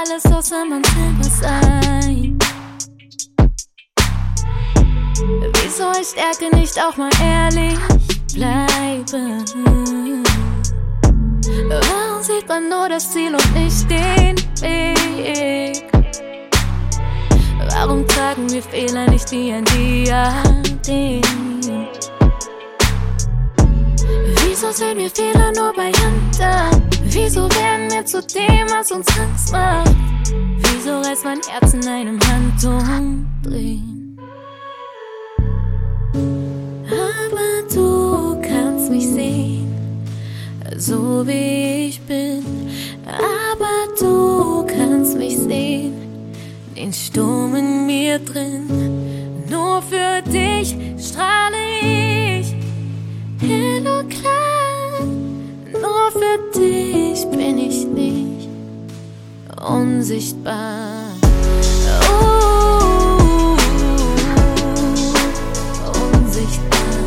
alles außer man selber sein. Wieso ich Stärke nicht auch mal ehrlich bleiben? Warum sieht man nur das Ziel und nicht den Weg? Warum tragen wir Fehler nicht wie ein Diadem? Wieso sehen wir Fehler nur bei anderen? Wieso werden wir zu dem, was uns Angst macht? Wieso reißt mein Herz in einem Handumdrehen? Aber du kannst mich sehen, so wie ich bin. Aber du kannst mich sehen, den Sturm in mir drin. Nur für dich strahle ich hell und klar. Nur für dich bin ich nicht unsichtbar. Oh, unsichtbar.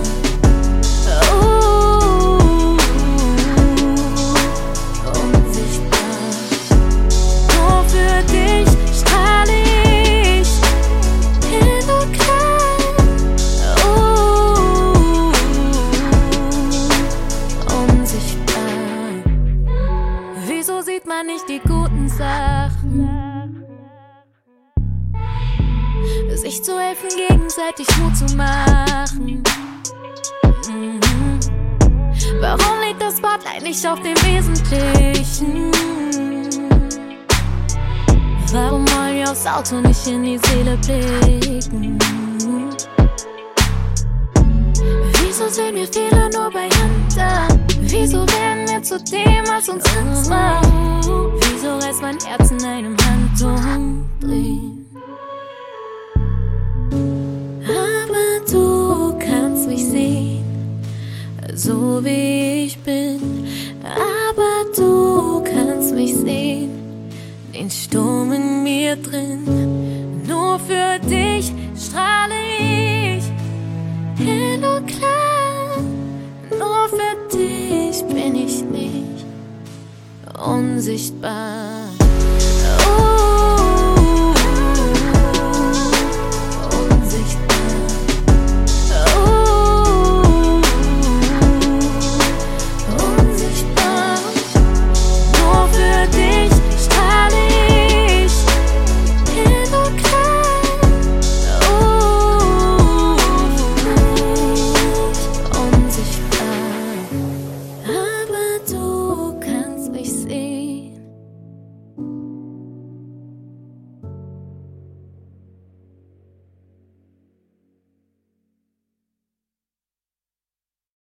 Oh, unsichtbar. Nur für dich strahle ich hell und klar. Oh, unsichtbar. Wieso sieht man nicht die guten Sachen? Sich zu helfen, gegenseitig Mut zu machen. Warum liegt das Spotlight nicht auf dem Wesentlichen? Warum wollen wir aufs Auto nicht in die Seele blicken? Wieso sehen wir Fehler nur bei anderen? Wieso werden wir zu dem, was uns Angst macht? Wieso reißt mein Herz in einem Handumdrehen? Aber du kannst mich sehen, so wie ich bin. Aber du kannst mich sehen, den Sturm in mir drin. Nur für dich strahle ich hell und klar. Nur für dich bin ich nicht unsichtbar.